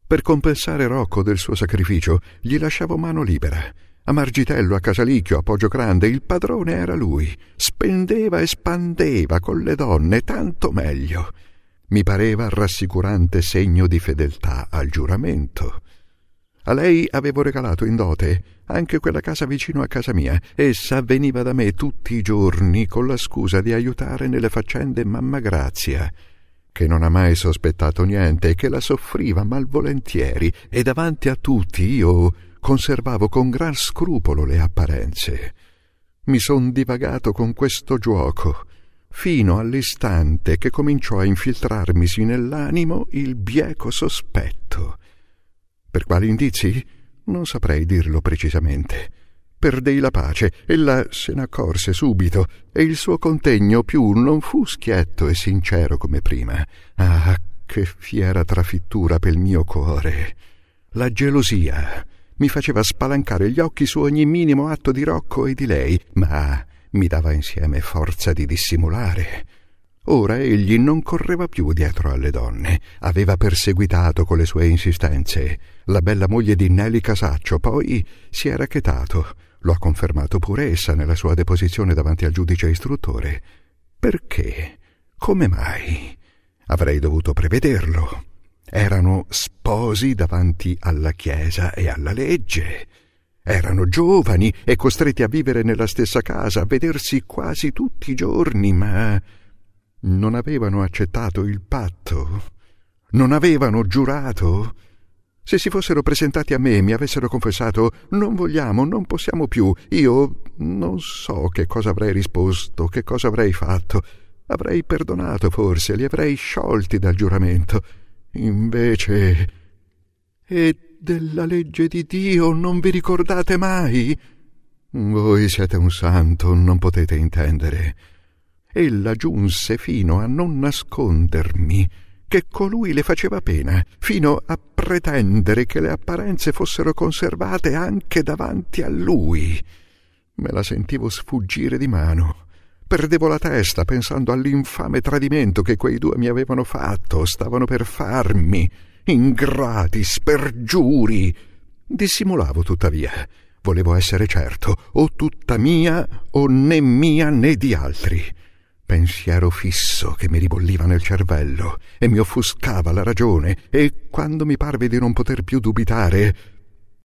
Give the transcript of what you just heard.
Per compensare Rocco del suo sacrificio, gli lasciavo mano libera. A Margitello, a Casalicchio, a Poggiogrande, il padrone era lui. Spendeva e spandeva con le donne, tanto meglio. Mi pareva rassicurante segno di fedeltà al giuramento. A lei avevo regalato in dote anche quella casa vicino a casa mia. Essa veniva da me tutti i giorni con la scusa di aiutare nelle faccende mamma Grazia, che non ha mai sospettato niente e che la soffriva malvolentieri, e davanti a tutti io conservavo con gran scrupolo le apparenze. Mi son divagato con questo giuoco fino all'istante che cominciò a infiltrarmisi nell'animo il bieco sospetto. Per quali indizi? Non saprei dirlo precisamente. Perdei la pace, ella se ne accorse subito, e il suo contegno più non fu schietto e sincero come prima. Ah, che fiera trafittura pel mio cuore! La gelosia mi faceva spalancare gli occhi su ogni minimo atto di Rocco e di lei, ma mi dava insieme forza di dissimulare. Ora egli non correva più dietro alle donne, aveva perseguitato con le sue insistenze la bella moglie di Nelli Casaccio, poi si era chetato. Lo ha confermato pure essa nella sua deposizione davanti al giudice istruttore. Perché? Come mai? Avrei dovuto prevederlo. Erano sposi davanti alla Chiesa e alla legge. Erano giovani e costretti a vivere nella stessa casa, a vedersi quasi tutti i giorni, ma non avevano accettato il patto? Non avevano giurato? Se si fossero presentati a me e mi avessero confessato «non vogliamo, non possiamo più», io non so che cosa avrei risposto, che cosa avrei fatto. Avrei perdonato forse, li avrei sciolti dal giuramento. Invece... E della legge di Dio non vi ricordate mai? Voi siete un santo, non potete intendere. Ella giunse fino a non nascondermi che colui le faceva pena, fino a pretendere che le apparenze fossero conservate anche davanti a lui. Me la sentivo sfuggire di mano. Perdevo la testa pensando all'infame tradimento che quei due mi avevano fatto, stavano per farmi. Ingrati, spergiuri. Dissimulavo tuttavia. Volevo essere certo, o tutta mia o né mia né di altri. Pensiero fisso che mi ribolliva nel cervello e mi offuscava la ragione, e quando mi parve di non poter più dubitare